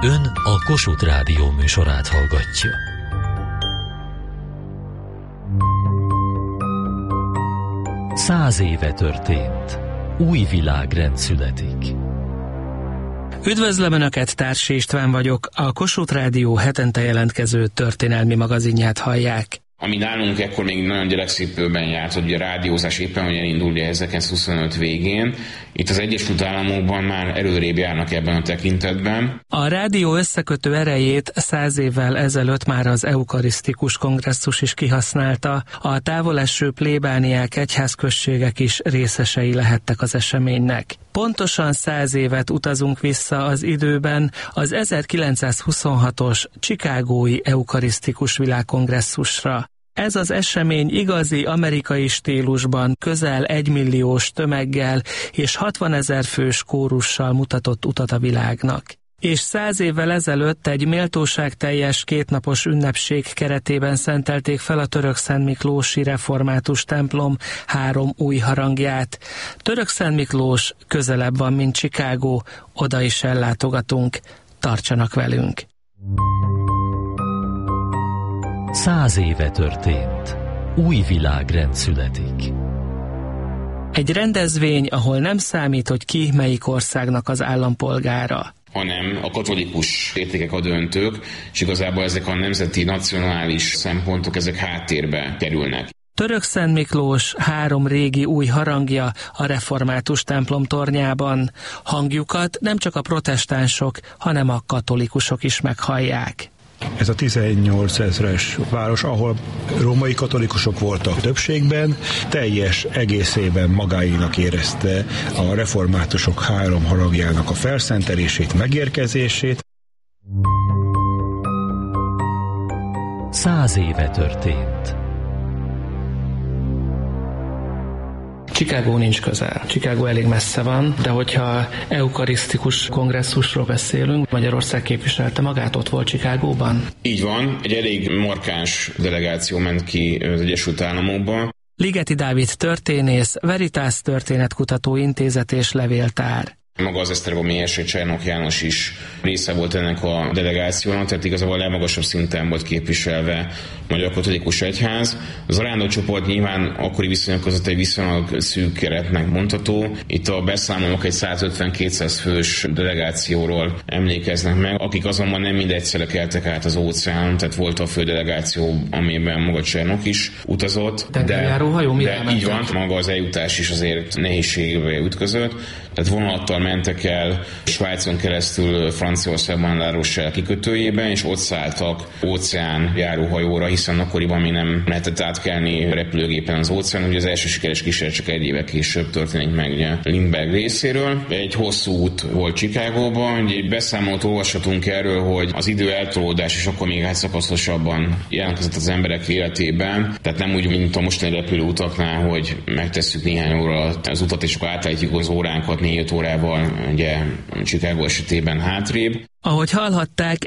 Ön a Kossuth Rádió műsorát hallgatja. Száz éve történt. Új világrend születik. Üdvözlöm Önöket, Társ István vagyok, a Kossuth Rádió hetente jelentkező történelmi magazinját hallják. Ami nálunk ekkor még nagyon gyerekcipőben járt, hogy a rádiózás éppen, hogy elindul 1925 végén. Itt az Egyesült Államokban már előrébb járnak ebben a tekintetben. A rádió összekötő erejét 100 évvel ezelőtt már az eukarisztikus kongresszus is kihasználta. A távoleső plébániák, egyházközségek is részesei lehettek az eseménynek. Pontosan 100 évet utazunk vissza az időben az 1926-os Chicagói eukarisztikus világkongresszusra. Ez az esemény igazi amerikai stílusban közel 1 milliós tömeggel és 60 000 fős kórussal mutatott utat a világnak. És 100 évvel ezelőtt egy méltóságteljes kétnapos ünnepség keretében szentelték fel a Törökszentmiklósi református templom 3 új harangját. Törökszentmiklós közelebb van, mint Chicago, oda is ellátogatunk. Tartsanak velünk! 100 éve történt. Új világrend születik. Egy rendezvény, ahol nem számít, hogy ki melyik országnak az állampolgára, hanem a katolikus értékek a döntők, és igazából ezek a nemzeti, nacionális szempontok, ezek háttérbe kerülnek. Törökszentmiklós 3 régi új harangja a református templom tornyában. Hangjukat nem csak a protestánsok, hanem a katolikusok is meghallják. Ez a 18 000-es város, ahol római katolikusok voltak többségben, teljes egészében magáénak érezte a reformátusok 3 harangjának a felszentelését, megérkezését. 100 éve történt. Chicago nincs közel. Chicago elég messze van, de hogyha eukarisztikus kongresszusról beszélünk, Magyarország képviselte magát, ott volt Chicagóban? Így van, egy elég markáns delegáció ment ki az Egyesült Államokba. Ligeti Dávid történész, Veritas Történetkutató Intézet és levéltár. Maga az esztergomi érsek Csernok János is része volt ennek a delegációnak, tehát igazából a legmagasabb szinten volt képviselve a Magyar Katolikus Egyház. Az arándokcsoport nyilván akkori viszonyok között egy viszonylag szűk keretnek mondható. Itt a beszámolók egy 150-200 fős delegációról emlékeznek meg, akik azonban nem mindegyszerre keltek át az óceánon, tehát volt a fődelegáció, amiben maga Csernok is utazott. De így van, maga az eljutás is azért nehézségbe ütközött. Tehát vonalattal mentek el Svájcon keresztül Franciaországban La Rochelle kikötőjében, és ott szálltak óceán járóhajóra, hiszen akkoriban még nem lehetett átkelni repülőgépen az óceán, ugye az első sikeres kísérlet csak 1 évvel később történik meg ugye Lindbergh részéről. Egy hosszú út volt Chicagóban, egy beszámolót olvashatunk erről, hogy az idő eltolódás is akkor még szakaszosabban jelentkezett az emberek életében, tehát nem úgy, mint a mostani repülőutaknál, hogy megtesszük néhány óra az utat, és akkor átállítjuk az óránkat 4-5 órával, ugye Chicago esetében hátrébb. Ahogy hallhatták,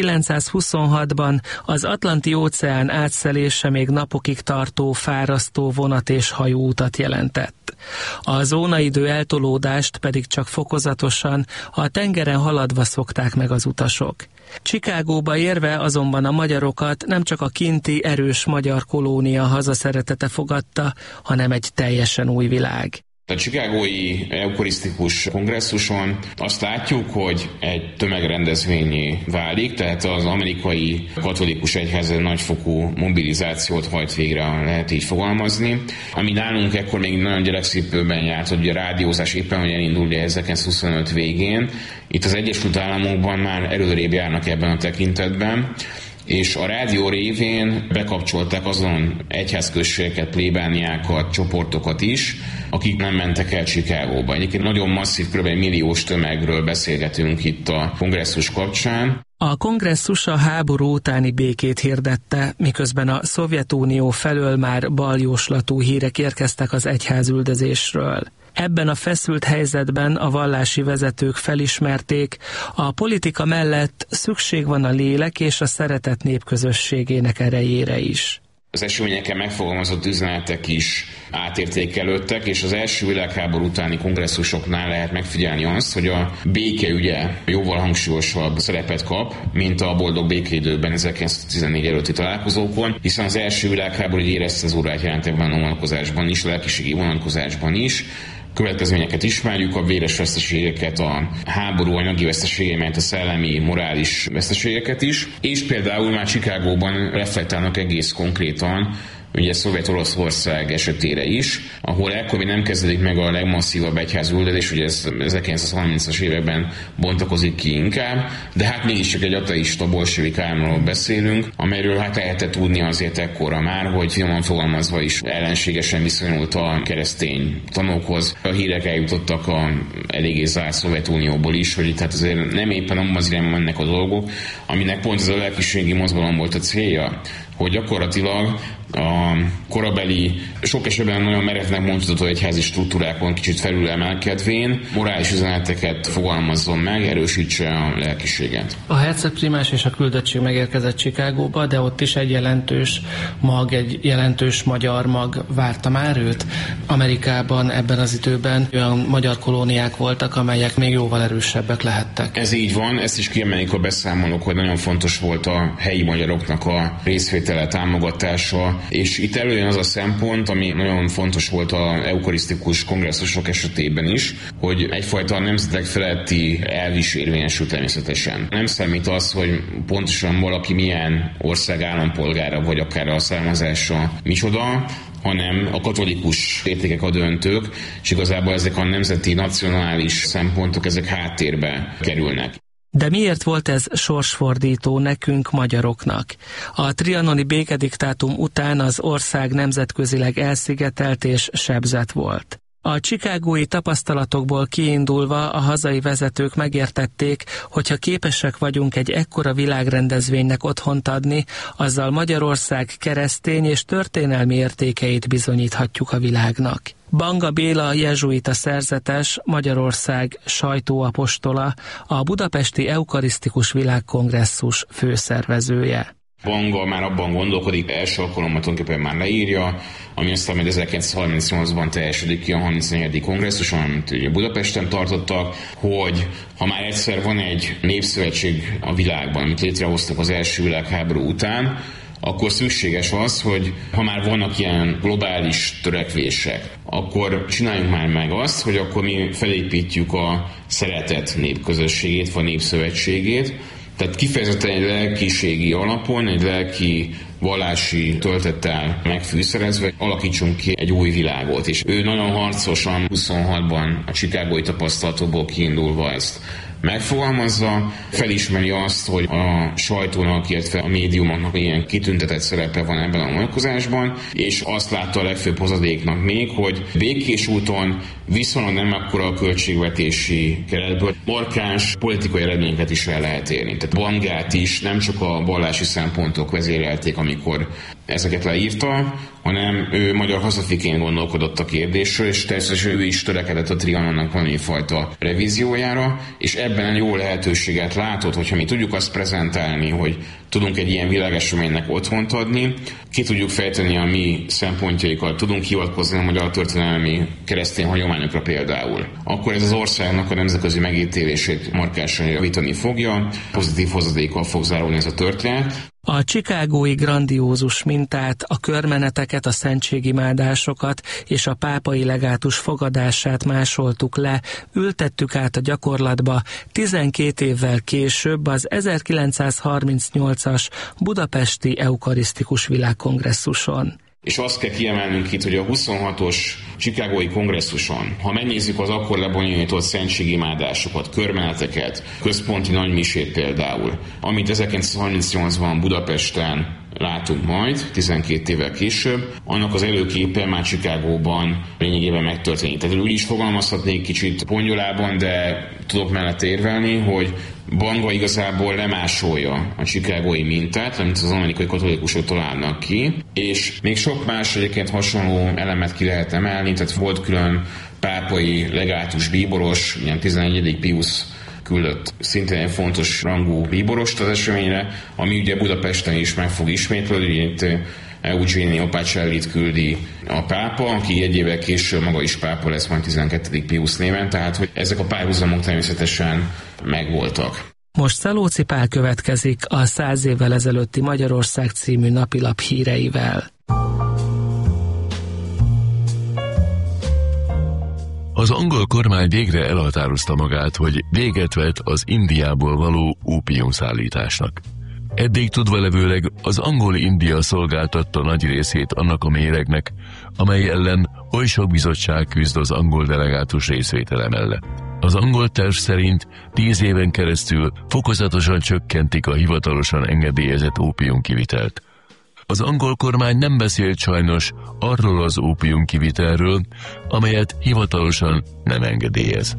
1926-ban az Atlanti-óceán átszelése még napokig tartó, fárasztó vonat- és hajóutat jelentett. A zónaidő eltolódást pedig csak fokozatosan, a tengeren haladva szokták meg az utasok. Chicagóba érve azonban a magyarokat nem csak a kinti erős magyar kolónia hazaszeretete fogadta, hanem egy teljesen új világ. A chicagói eukarisztikus kongresszuson azt látjuk, hogy egy tömegrendezvényé válik, tehát az amerikai katolikus egyház egy nagyfokú mobilizációt hajt végre, lehet így fogalmazni. Ami nálunk ekkor még nagyon gyerekcipőben járt, hogy a rádiózás éppen, hogy elindul 1925 végén. Itt az Egyesült Államokban már előrébb járnak ebben a tekintetben, és a rádió révén bekapcsolták azon egyházközségeket, plébániákat, csoportokat is, akik nem mentek el Chicagóba. Egyébként nagyon masszív, kb. 1 milliós tömegről beszélgetünk itt a kongresszus kapcsán. A kongresszus a háború utáni békét hirdette, miközben a Szovjetunió felől már baljóslatú hírek érkeztek az egyházüldözésről. Ebben a feszült helyzetben a vallási vezetők felismerték, a politika mellett szükség van a lélek és a szeretet népközösségének erejére is. Az eseményeken megfogalmazott üzenetek is átértékelődtek, és az első világháború utáni kongresszusoknál lehet megfigyelni azt, hogy a békeügye jóval hangsúlyosabb szerepet kap, mint a boldog békeidőben 1914 előtti találkozókon, hiszen az első világháború érezte az órát jelentekben a vonatkozásban is, a lelkiségi vonatkozásban is. Következményeket ismerjük, a véres veszteségeket, a háború anyagi veszteségeket, a szellemi, morális veszteségeket is, és például már Chicagóban reflektálnak egész konkrétan ugye Szovjet-Oroszország esetére is, ahol ekkor nem kezdődik meg a legmasszívabb egyházüldözés, ugye ez 1930-as években bontakozik ki inkább, de hát mégiscsak egy ateista bolsevik államról beszélünk, amelyről hát lehetett tudni azért ekkora már, hogy finoman fogalmazva is ellenségesen viszonyult a keresztény tanúkhoz. A hírek eljutottak a eléggé zárt Szovjetunióból is, hogy itt hát azért nem éppen abban az irányban mennek a dolgok, aminek pont ez a lelkiségi mozgalom volt a célja, hogy gyakorlatilag a korabeli, sok esetben nagyon merevnek mondható egyházi struktúrákon kicsit felülemelkedvén morális üzeneteket fogalmazzon meg, erősítse a lelkiséget. A hercegprímás és a küldöttség megérkezett Chicagóba, de ott is egy jelentős mag, egy jelentős magyar mag várta már őt. Amerikában ebben az időben olyan magyar kolóniák voltak, amelyek még jóval erősebbek lehettek. Ez így van, ezt is kiemelik a beszámolók, hogy nagyon fontos volt a helyi magyaroknak a részvétele, támogatása, és itt előjön az a szempont, ami nagyon fontos volt az eukarisztikus kongresszusok esetében is, hogy egyfajta nemzetek feletti elv is érvényesül természetesen. Nem számít az, hogy pontosan valaki milyen ország állampolgára, vagy akár a származása micsoda, hanem a katolikus értékek a döntők, és igazából ezek a nemzeti, nacionális szempontok, ezek háttérbe kerülnek. De miért volt ez sorsfordító nekünk, magyaroknak? A trianoni békediktátum után az ország nemzetközileg elszigetelt és sebzett volt. A chicagói tapasztalatokból kiindulva a hazai vezetők megértették, hogyha képesek vagyunk egy ekkora világrendezvénynek otthont adni, azzal Magyarország keresztény és történelmi értékeit bizonyíthatjuk a világnak. Banga Béla jezsuita szerzetes, Magyarország sajtóapostola, a Budapesti Eukarisztikus Világkongresszus főszervezője. Banga már abban gondolkodik, első alkalommal tulajdonképpen már leírja, ami aztán majd 1938-ban teljesedik ki a 34. kongresszuson, amit ugye Budapesten tartottak, hogy ha már egyszer van egy népszövetség a világban, amit létrehoztak az első világháború után, akkor szükséges az, hogy ha már vannak ilyen globális törekvések, akkor csináljunk már meg azt, hogy akkor mi felépítjük a szeretet népközösségét, vagy népszövetségét, tehát kifejezetten egy lelkiségi alapon, egy lelki vallási töltettel megfűszerezve alakítsunk ki egy új világot. És ő nagyon harcosan 26-ban a chicagói tapasztalatokból kiindulva ezt megfogalmazza, felismeri azt, hogy a sajtónak, illetve a médiumoknak ilyen kitüntetett szerepe van ebben a vonatkozásban, és azt látta a legfőbb hozadéknak még, hogy békés úton viszonylag nem akkora a költségvetési keretből markáns politikai eredményeket is el lehet érni. Tehát Bangát is nem csak a vallási szempontok vezérelték, amikor ezeket leírta, hanem ő magyar hazafiként gondolkodott a kérdésről, és természetesen ő is törekedett a Trianonnak valamifajta revíziójára, és ebben egy jó lehetőséget látott, hogyha mi tudjuk azt prezentálni, hogy tudunk egy ilyen világeseménynek otthont adni, ki tudjuk fejteni a mi szempontjaikat, tudunk hivatkozni a magyar történelmi keresztény hagyományokra például, akkor ez az országnak a nemzetközi megítélését markánsan javítani fogja, pozitív hozadékkal fog zárulni ez a történet. A chicagói grandiózus mintát, a körmeneteket, a szentségimádásokat és a pápai legátus fogadását másoltuk le, ültettük át a gyakorlatba 12 évvel később az 1938-as Budapesti Eukarisztikus Világkongresszuson. És azt kell kiemelnünk itt, hogy a 26-os chicagói kongresszuson, ha megnézzük az akkor lebonyolított szentségimádásokat, körmeneteket, központi nagymisét például, amit 1938-ban Budapesten látunk majd, 12 évvel később, annak az előképe már Chicagóban lényegében megtörténik. Tehát úgy is fogalmazhatnék kicsit pongyolában, de tudok mellett érvelni, hogy Banga igazából lemásolja a chicagói mintát, amit az amerikai katolikusok találnak ki, és még sok más egyébként hasonló elemet ki lehet emelni, tehát volt külön pápai legátus bíboros, ilyen 11. Pius küldött szintén egy fontos rangú bíborost az eseményre, ami ugye Budapesten is meg fog ismétlődni. Itt Eugenio Pacellit küldi a pápa, aki egy évvel később maga is pápa lesz, majd 12. Piusz néven, tehát hogy ezek a párhuzamok természetesen megvoltak. Most Szalóci Pál következik a 100 évvel ezelőtti Magyarország című napilap híreivel. Az angol kormány végre elhatározta magát, hogy véget vet az Indiából való ópiumszállításnak. Eddig tudvalevőleg az Angol-India szolgáltatta nagy részét annak a méregnek, amely ellen oly sok bizottság küzd az angol delegátus részvétele mellett. Az angol terv szerint 10 éven keresztül fokozatosan csökkentik a hivatalosan engedélyezett ópiumkivitelt. Az angol kormány nem beszélt sajnos arról az ópiumkivitelről, amelyet hivatalosan nem engedélyez.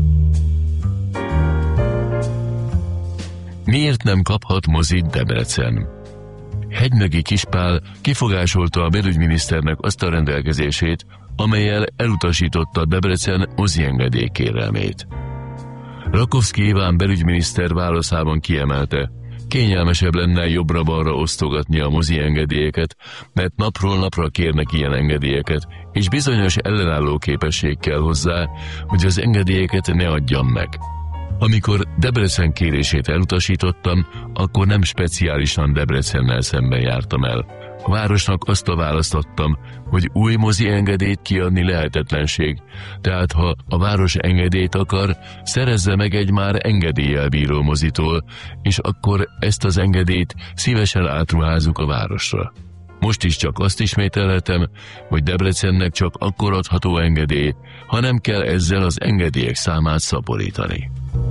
Miért nem kaphat mozit Debrecen? Hegymegi Kispál kifogásolta a belügyminiszternek azt a rendelkezését, amellyel elutasította Debrecen moziengedély kérelmét. Rakovszky Iván belügyminiszter válaszában kiemelte, kényelmesebb lenne jobbra-balra osztogatni a moziengedélyeket, mert napról napra kérnek ilyen engedélyeket, és bizonyos ellenálló képesség kell hozzá, hogy az engedélyeket ne adjam meg. Amikor Debrecen kérését elutasítottam, akkor nem speciálisan Debrecennel szemben jártam el. A városnak azt a választ adtam, hogy új mozi engedélyt kiadni lehetetlenség, tehát ha a város engedélyt akar, szerezze meg egy már engedéllyel bíró mozitól, és akkor ezt az engedélyt szívesen átruházunk a városra. Most is csak azt ismételhetem, hogy Debrecennek csak akkor adható engedély, ha nem kell ezzel az engedélyek számát szaporítani.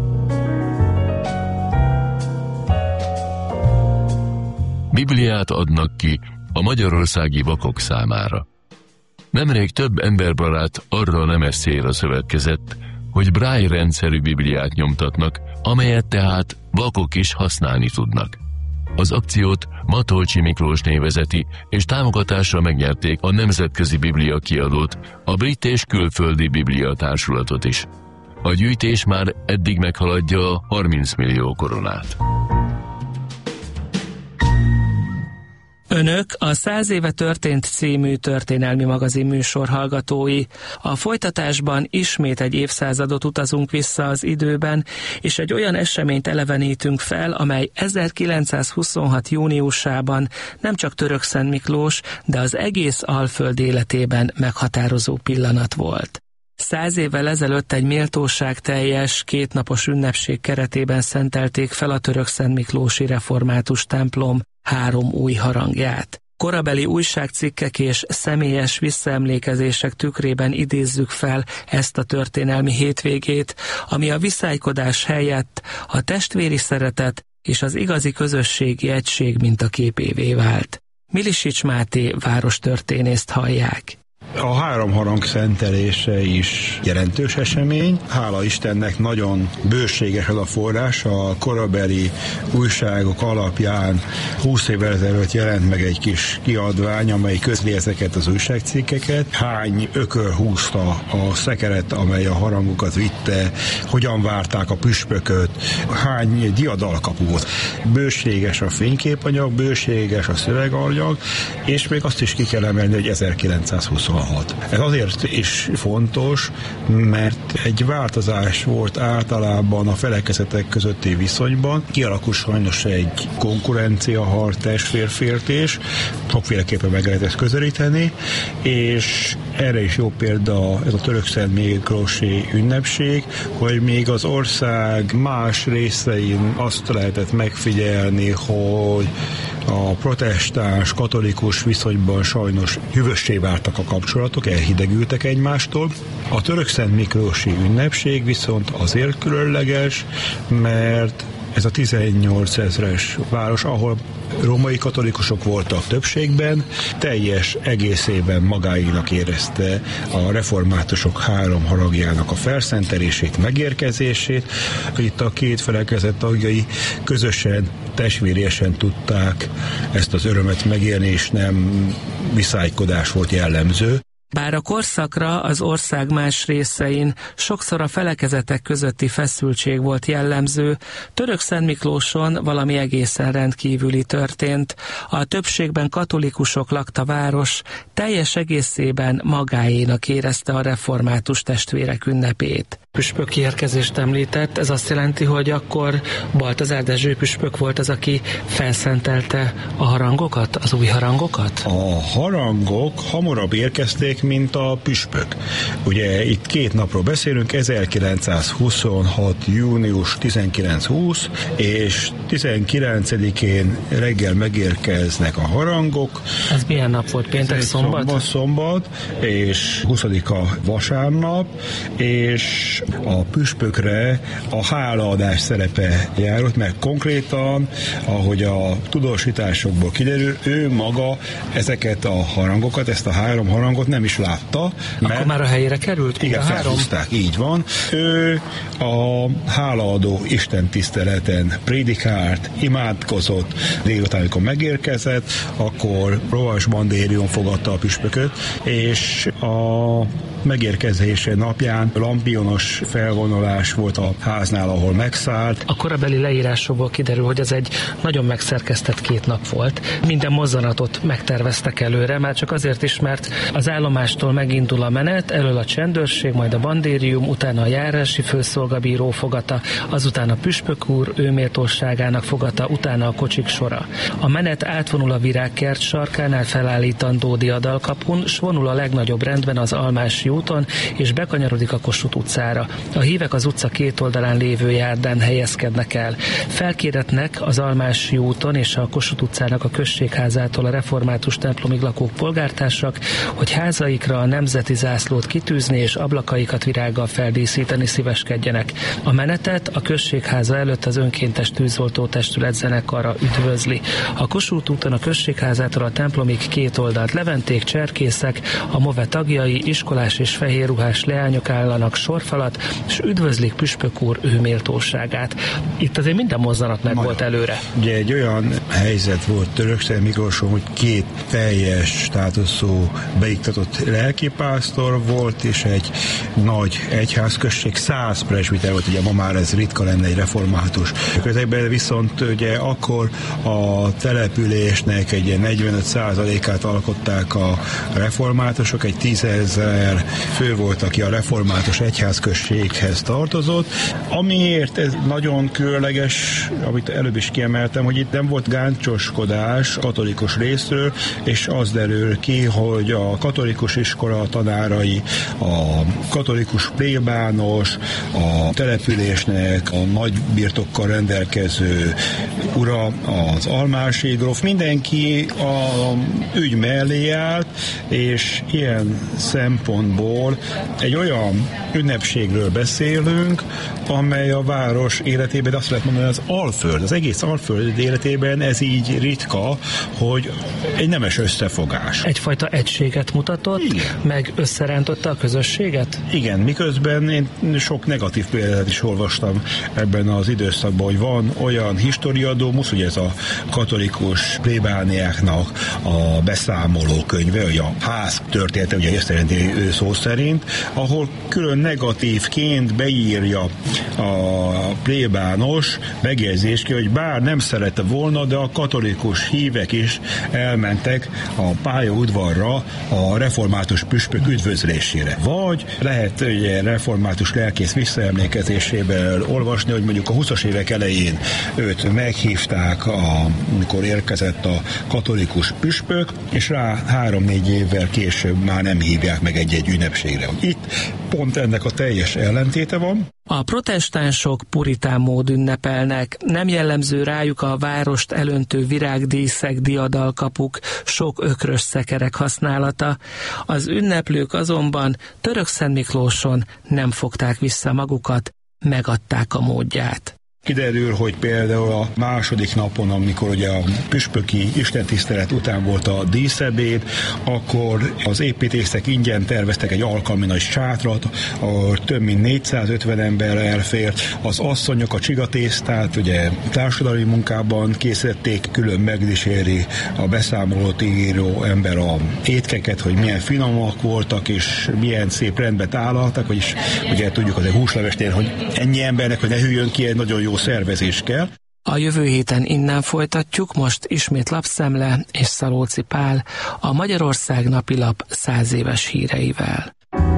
Bibliát adnak ki a magyarországi vakok számára. Nemrég több emberbarát arra a nemes célra szövetkezett, hogy Braille rendszerű Bibliát nyomtatnak, amelyet tehát vakok is használni tudnak. Az akciót Matolcsi Miklós vezeti, és támogatásra megnyerték a Nemzetközi Biblia Kiadót, a Brit és Külföldi Biblia Társulatot is. A gyűjtés már eddig meghaladja a 30 millió koronát. Önök a 100 éve történt című történelmi magazin műsor hallgatói. A folytatásban ismét egy évszázadot utazunk vissza az időben, és egy olyan eseményt elevenítünk fel, amely 1926. júniusában nem csak Törökszent Miklós, de az egész Alföld életében meghatározó pillanat volt. 100 évvel ezelőtt egy méltóságteljes, kétnapos ünnepség keretében szentelték fel a Törökszent Miklósi Református templom 3 új harangját. Korabeli újságcikkek és személyes visszaemlékezések tükrében idézzük fel ezt a történelmi hétvégét, ami a viszálykodás helyett a testvéri szeretet és az igazi közösségi egység mintaképévé vált. Milisics Máté várostörténészt hallják. A 3 harang szentelése is jelentős esemény. Hála Istennek nagyon bőséges az a forrás. A korabeli újságok alapján 20 évvel ezelőtt jelent meg egy kis kiadvány, amely közli ezeket az újságcikkeket. Hány ökör húzta a szekeret, amely a harangokat vitte, hogyan várták a püspököt, hány diadalkapu volt. Bőséges a fényképanyag, bőséges a szöveganyag, és még azt is ki kell emelni, hogy 1926. Ez azért is fontos, mert egy változás volt általában a felekezetek közötti viszonyban. Kialakul sajnos egy konkurenciaharc, testvérféltés, sokféleképpen meg lehet ezt közelíteni, és erre is jó példa ez a Törökszent Miklósi ünnepség, hogy még az ország más részein azt lehetett megfigyelni, hogy a protestáns, katolikus viszonyban sajnos hűvössé váltak a kapcsolatok, elhidegültek egymástól. A Törökszent Miklósi ünnepség viszont azért különleges, mert ez a 18 000-es város, ahol római katolikusok voltak többségben, teljes egészében magáénak érezte a reformátusok 3 haragjának a felszentelését, megérkezését. Itt a két felekezet tagjai közösen, testvériesen tudták ezt az örömet megélni, és nem viszálykodás volt jellemző. Bár a korszakra az ország más részein sokszor a felekezetek közötti feszültség volt jellemző, Törökszentmiklóson valami egészen rendkívüli történt. A többségben katolikusok lakta város teljes egészében magáénak érezte a református testvérek ünnepét. Püspöki érkezést említett, ez azt jelenti, hogy akkor Baltazár Dezső püspök volt az, aki felszentelte a harangokat, az új harangokat? A harangok hamarabb érkezték, mint a püspök. Ugye itt 2 napról beszélünk, 1926. június 19-20, és 19-én reggel megérkeznek a harangok. Ez milyen nap volt? Péntek, szombat? Szombat, és 20-a vasárnap, és a püspökre a hálaadás szerepe járult, mert konkrétan, ahogy a tudósításokból kiderül, ő maga ezeket a harangokat, ezt a 3 harangot nem is látta. Akkor már a helyére került? Igen, felhúzták, így van. Ő a hálaadó istentiszteleten prédikált, imádkozott, délután, amikor megérkezett, akkor Rovas Bandérium fogadta a püspököt, és a megérkezése napján lampionos felvonulás volt a háznál, ahol megszállt. A korabeli leírásokból kiderül, hogy ez egy nagyon megszerkesztett 2 nap volt. Minden mozzanatot megterveztek előre, már csak azért is, mert az állomástól megindul a menet, elől a csendőrség, majd a bandérium, utána a járási főszolgabíró fogata, azután a püspök úr őméltóságának fogata, utána a kocsik sora. A menet átvonul a Virágkert sarkánál felállítandó diadalkapun, s vonul a legnagyobb rendben az Almási úton, és bekanyarodik a Kossuth utcára. A hívek az utca 2 oldalán lévő járdán helyezkednek el. Felkéretnek az Almási úton és a Kossuth utcának a községházától a református templomig lakók polgártársak, hogy házaikra a nemzeti zászlót kitűzni és ablakaikat virággal feldíszíteni szíveskedjenek. A menetet a községháza előtt az önkéntes tűzoltó testület zenekara üdvözli. A Kossuth úton a községházától a templomig 2 oldalt leventék, cserkészek, a MOVE tagjai, iskolás és fehérruhás leányok állanak sorfalat, és üdvözlik püspök úr ő méltóságát. Itt azért minden mozzanat meg volt előre. Ugye egy olyan helyzet volt Törökszentmiklóson, hogy 2 teljes státuszú beiktatott lelkipásztor volt, és egy nagy egyházközség, 100 presbiter volt, ugye ma már ez ritka lenne egy református közegben, viszont ugye akkor a településnek egy 45%-át alkották a reformátusok, egy 10 000 fő volt, aki a református egyházközséghez tartozott. Amiért ez nagyon különleges, amit előbb is kiemeltem, hogy itt nem volt gáncsoskodás katolikus részről, és az derül ki, hogy a katolikus iskola tanárai, a katolikus plébános, a településnek a nagy birtokkal rendelkező ura, az Almási gróf, mindenki a ügy mellé állt, és ilyen szempontból egy olyan ünnepségről beszélünk, amely a város életében, azt lehet mondani, az Alföld, az egész Alföld életében ez így ritka, hogy egy nemes összefogás. Egyfajta egységet mutatott, igen, meg összerántotta a közösséget? Igen, miközben én sok negatív példát is olvastam ebben az időszakban, hogy van olyan historiadómusz, ugye ez a katolikus plébániáknak a beszámoló könyve, hogy a ház története, ugye ezt jelenti szó szerint, ahol külön negatívként beírja a plébános megjegyzést ki, hogy bár nem szerette volna, de a katolikus hívek is elmentek a pályaudvarra a református püspök üdvözlésére. Vagy lehet ugye református lelkész visszaemlékezéséből olvasni, hogy mondjuk a 20-as évek elején őt meghívták, amikor érkezett a katolikus püspök, és rá 3-4 évvel később már nem hívják meg egy-egy ünnepségre. Itt pont ennek a teljes ellentéte van. A protestánsok puritán mód ünnepelnek, nem jellemző rájuk a várost elöntő virágdíszek, diadalkapuk, sok ökrös szekerek használata. Az ünneplők azonban Törökszentmiklóson nem fogták vissza magukat, megadták a módját. Kiderül, hogy például a második napon, amikor ugye a püspöki istentisztelet után volt a díszebéd, akkor az építészek ingyen terveztek egy alkalmi nagy sátrat, ahol több mint 450 ember elfért. Az asszonyok a csigatésztát ugye társadalmi munkában készítették, külön megdíséri a beszámolót író ember a étkeket, hogy milyen finomak voltak, és milyen szép rendbe tálaltak, vagyis ugye tudjuk azért húslevesnél, hogy ennyi embernek, hogy ne hűljön ki, egy nagyon jó szervezés kell. A jövő héten innen folytatjuk, most ismét Lapszemle és Szalóci Pál a Magyarország napilap 100 éves híreivel.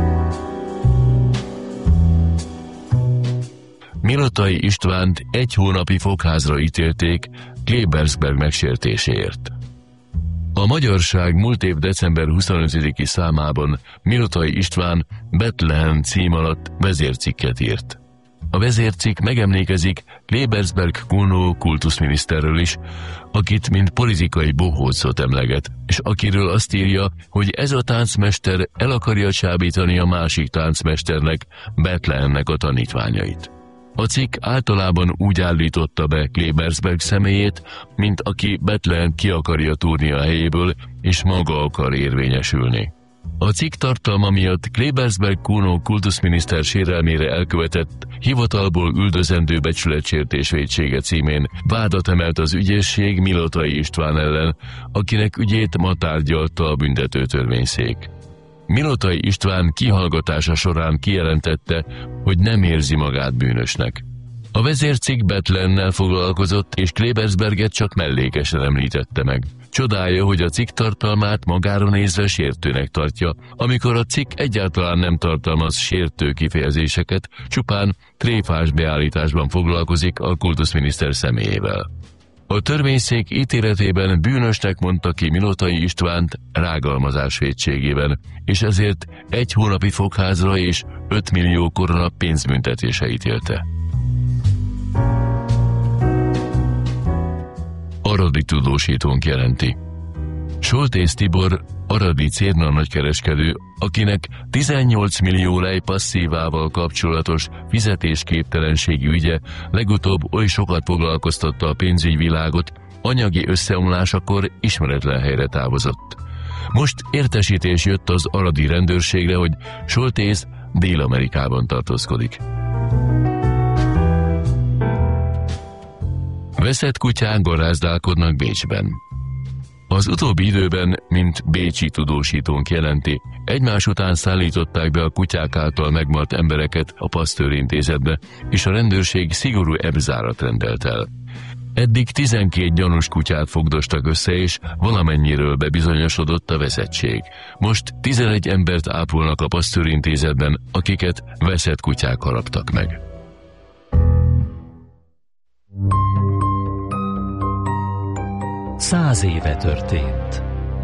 Milotai Istvánt 1 hónapi fogházra ítélték Klebersberg megsértéséért. A Magyarság múlt év december 25-i számában Milotai István Betlehem cím alatt vezércikket írt. A vezércikk megemlékezik Klebersberg Kuno kultuszminiszterről is, akit mint politikai bohócot emleget, és akiről azt írja, hogy ez a táncmester el akarja csábítani a másik táncmesternek, Betlehemnek a tanítványait. A cikk általában úgy állította be Klebersberg személyét, mint aki Betlehem ki akarja túrni a helyéből, és maga akar érvényesülni. A cikk tartalma miatt Klebersberg Kuno kultuszminiszter sérelmére elkövetett, hivatalból üldözendő becsületsértés vétsége címén vádat emelt az ügyészség Milotai István ellen, akinek ügyét ma tárgyalta a büntetőtörvényszék. Milotai István kihallgatása során kijelentette, hogy nem érzi magát bűnösnek. A vezércikk Betlehemmel foglalkozott, és Klebersberget csak mellékesen említette meg. Csodálja, hogy a cikk tartalmát magára nézve sértőnek tartja, amikor a cikk egyáltalán nem tartalmaz sértő kifejezéseket, csupán tréfás beállításban foglalkozik a kultuszminiszter személyével. A törvényszék ítéletében bűnösnek mondta ki Milotai Istvánt rágalmazás vétségében, és ezért 1 hónapi fogházra és 5 millió korona pénzbüntetése ítélte. Aradi tudósítónk jelenti. Soltész Tibor, aradi Cérna nagykereskedő, akinek 18 millió lej passzívával kapcsolatos fizetésképtelenségi ügye legutóbb oly sokat foglalkoztatta a pénzügyvilágot, anyagi összeomlásakor ismeretlen helyre távozott. Most értesítés jött az aradi rendőrségre, hogy Soltész Dél-Amerikában tartózkodik. Veszett kutyák garázdálkodnak Bécsben. Az utóbbi időben, mint bécsi tudósítónk jelenti, egymás után szállították be a kutyák által megmaradt embereket a Pasteur intézetbe, és a rendőrség szigorú ebzárat rendelt el. Eddig 12 gyanús kutyát fogdostak össze, és valamennyiről bebizonyosodott a veszettség. Most 11 embert ápolnak a Pasteur intézetben, akiket veszett kutyák haraptak meg. Száz éve történt.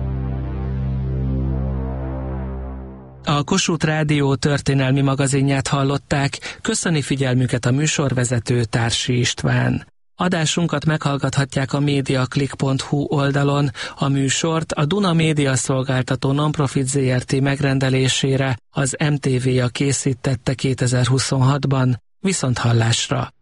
A Kossuth Rádió történelmi magazinját hallották, köszöni figyelmüket a műsorvezető Társi István. Adásunkat meghallgathatják a mediaclick.hu oldalon, a műsort a Duna Média Szolgáltató Nonprofit Zrt. Megrendelésére az MTV-ja készítette 2026-ban, viszonthallásra.